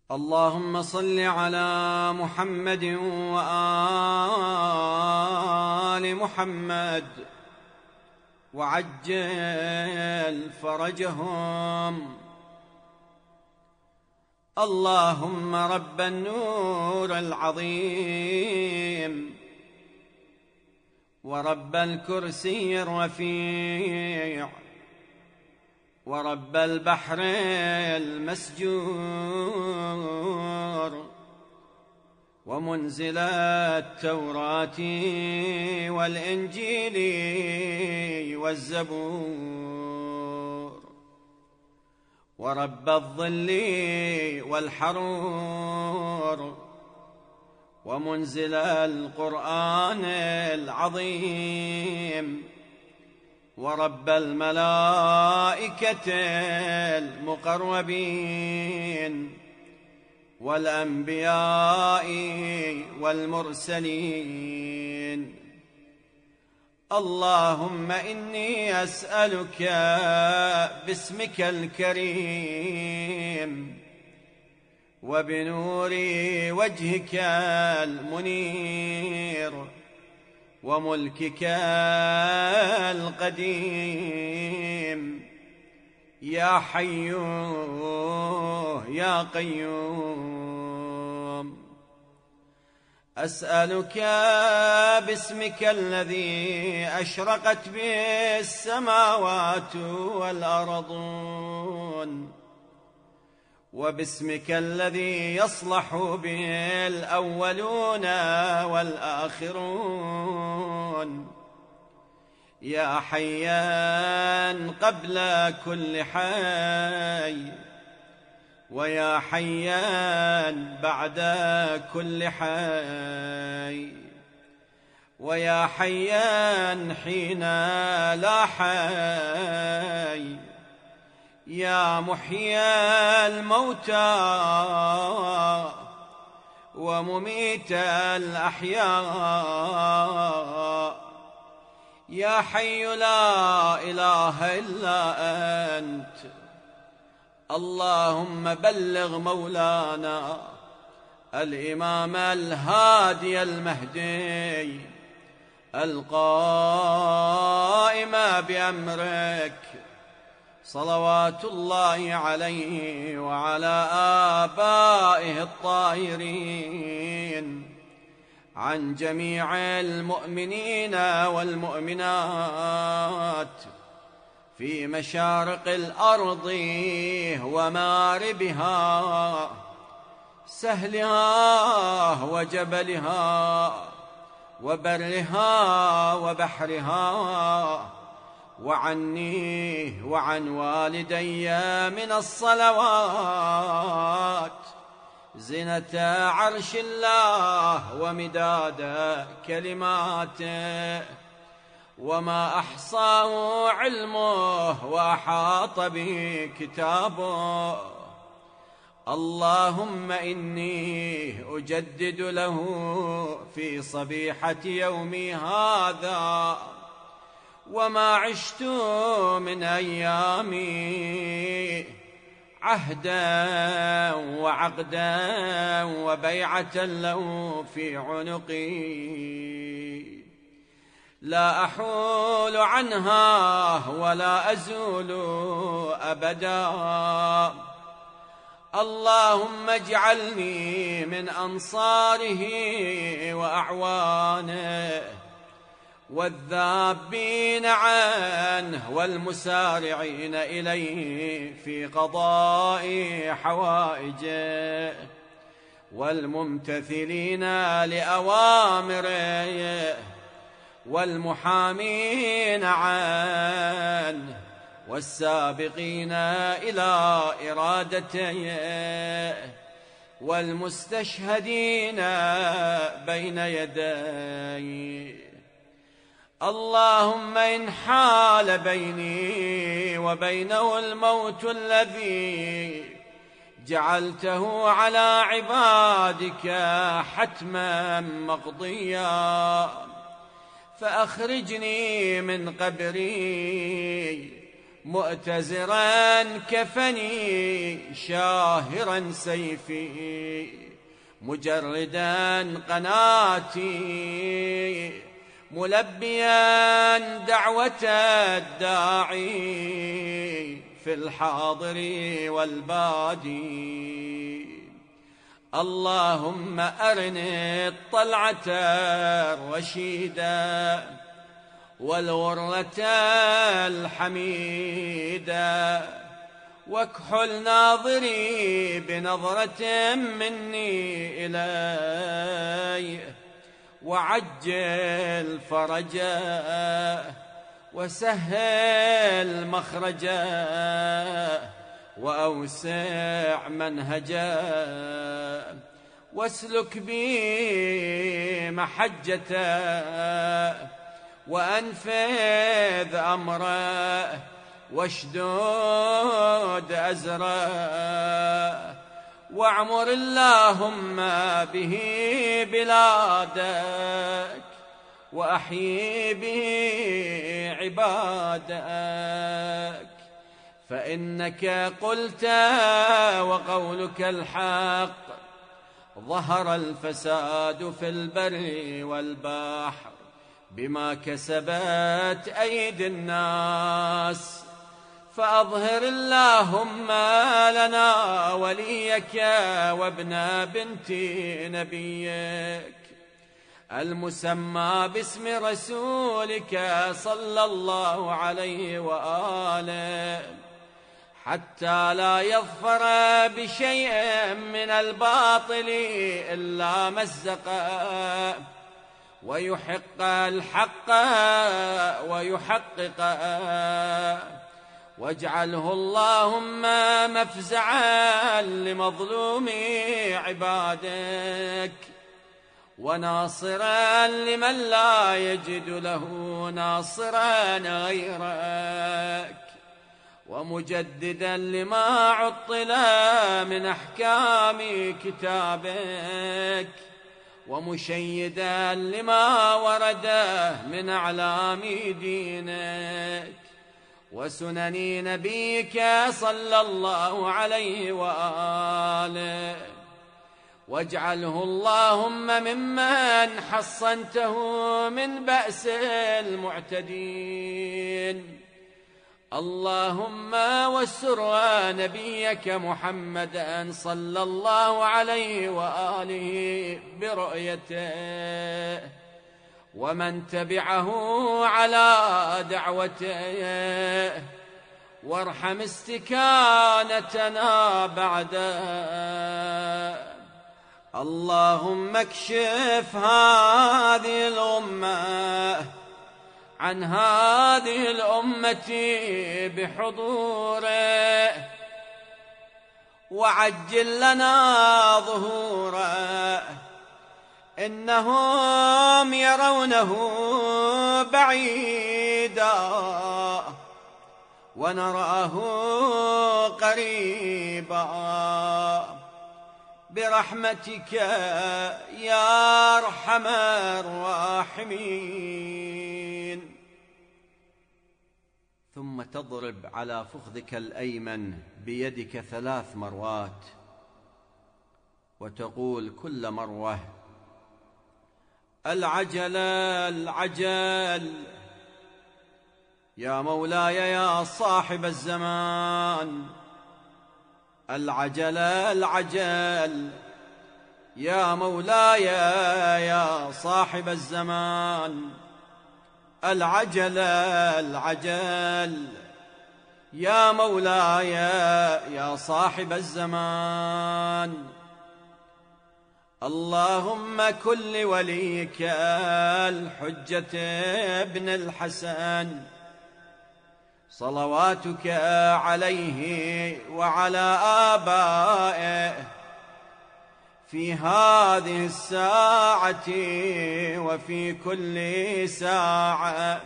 اللهم صل على محمد وآل محمد وعجل فرجهم. اللهم رب النور العظيم ورب الكرسي الرفيع ورب البحر المسجور ومنزل التوراة والإنجيل والزبور ورب الظل والحرور ومنزل القرآن العظيم ورب الملائكة المقربين والأنبياء والمرسلين. اللهم إني أسألك باسمك الكريم وبنور وجهك المنير وملكك القديم يا حي يا قيوم، أسألك باسمك الذي أشرقت به السماوات والأرضون وباسمك الذي يصلح به الأولون والآخرون يا حيان قبل كل حي ويا حيان بعد كل حي ويا حيان حين لا حي يا محيي الموتى ومميت الأحياء يا حي لا إله إلا أنت. اللهم بلغ مولانا الإمام الهادي المهدي القائم بأمرك صلوات الله عليه وعلى آبائه الطاهرين عن جميع المؤمنين والمؤمنات في مشارق الأرض ومغاربها سهلها وجبلها وبرها وبحرها وعني وعن والدي من الصلوات زنة عرش الله ومداد كلماته وما أحصاه علمه وأحاط به كتابه. اللهم إني أجدد له في صبيحة يومي هذا وما عشت من أيامي عهدا وعقدا وبيعة له في عنقي لا أحول عنها ولا أزول أبدا. اللهم اجعلني من أنصاره وأعوانه والذابين عنه والمسارعين إليه في قضاء حوائجه والممتثلين لأوامره والمحامين عنه والسابقين إلى إرادته والمستشهدين بين يديه. اللهم إن حال بيني وبينه الموت الذي جعلته على عبادك حتما مقضيا فأخرجني من قبري مؤتزرا كفني شاهرا سيفي مجردا قناتي ملبيا دعوة الداعي في الحاضر والبادي. اللهم أرني الطلعة الرشيدة والغرة الحميدة واكحل ناظري بنظرة مني إلي وعجل فرجه وسهل مخرجه وأوسع منهجه واسلك بي محجته وأنفذ أمره واشدود أزره واعمر اللهم به بلادك وأحيي به عبادك فإنك قلت وقولك الحق ظهر الفساد في البر والبحر بما كسبت أيدي الناس فأظهر اللهم لنا وليك وابن بنت نبيك المسمى باسم رسولك صلى الله عليه وآله حتى لا يظفر بشيء من الباطل إلا مزقه ويحق الحق ويحققه واجعله اللهم مفزعا لمظلوم عبادك وناصرا لمن لا يجد له ناصرا غيرك ومجددا لما عطل من أحكام كتابك ومشيدا لما ورد من أعلام دينك وسنن نبيك صلى الله عليه وآله واجعله اللهم ممن حصنته من بأس المعتدين. اللهم واستر نبيك محمدا صلى الله عليه وآله برؤيته ومن تبعه على دعوته وارحم استكانتنا بعده. اللهم اكشف هذه الأمة عن هذه الأمة بحضوره وعجل لنا ظهوره إنهم يرونه بعيدا ونراه قريبا برحمتك يا أرحم الراحمين. ثم تضرب على فخذك الأيمن بيدك 3 مرات وتقول كل مروة: العجل العجل يا مولاي يا صاحب الزمان، العجل العجل يا مولاي يا صاحب الزمان، العجل العجل يا مولاي يا صاحب الزمان. اللهم كن لوليك الحجة ابن الحسن صلواتك عليه وعلى آبائه في هذه الساعة وفي كل ساعة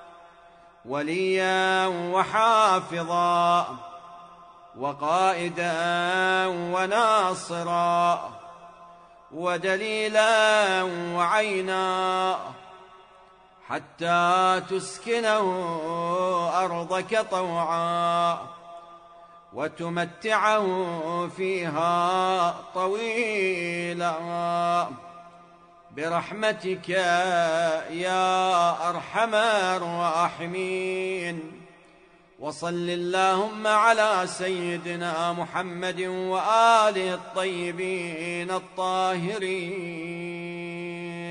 وليا وحافظا وقائدا وناصرا ودليلا وعينا حتى تسكنه أرضك طوعا وتمتعه فيها طويلا برحمتك يا أرحم الراحمين. وصل اللهم على سيدنا محمد وآله الطيبين الطاهرين.